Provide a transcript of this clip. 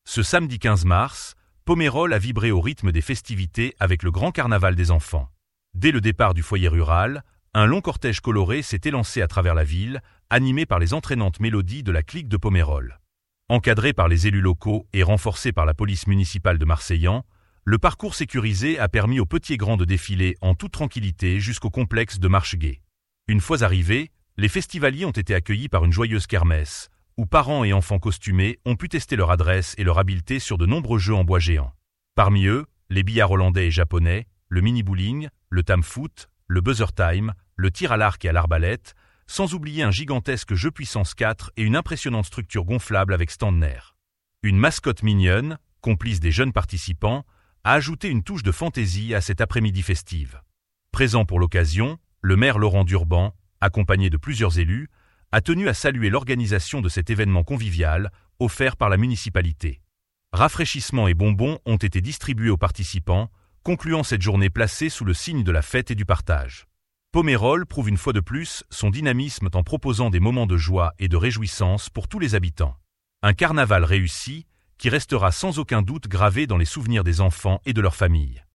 Ce samedi 15 mars, Pomerol a vibré au rythme des festivités avec le grand carnaval des enfants. Dès le départ du foyer rural, un long cortège coloré s'est élancé à travers la ville, animé par les entraînantes mélodies de la clique de Pomerol. Encadré par les élus locaux et renforcé par la police municipale de Marseillan, le parcours sécurisé a permis aux petits et grands de défiler en toute tranquillité jusqu'au complexe de Marcheguet. Une fois arrivés, les festivaliers ont été accueillis par une joyeuse kermesse, où parents et enfants costumés ont pu tester leur adresse et leur habileté sur de nombreux jeux en bois géants. Parmi eux, les billards hollandais et japonais, le mini-bowling, le tam-foot, le buzzer time, le tir à l'arc et à l'arbalète, sans oublier un gigantesque jeu puissance 4 et une impressionnante structure gonflable avec stand nerf. Une mascotte mignonne, complice des jeunes participants, a ajouté une touche de fantaisie à cette après-midi festive. Présent pour l'occasion, le maire Laurent Durban, accompagné de plusieurs élus, a tenu à saluer l'organisation de cet événement convivial offert par la municipalité. Rafraîchissements et bonbons ont été distribués aux participants, concluant cette journée placée sous le signe de la fête et du partage. Pomerol prouve une fois de plus son dynamisme en proposant des moments de joie et de réjouissance pour tous les habitants. Un carnaval réussi qui restera sans aucun doute gravé dans les souvenirs des enfants et de leurs familles.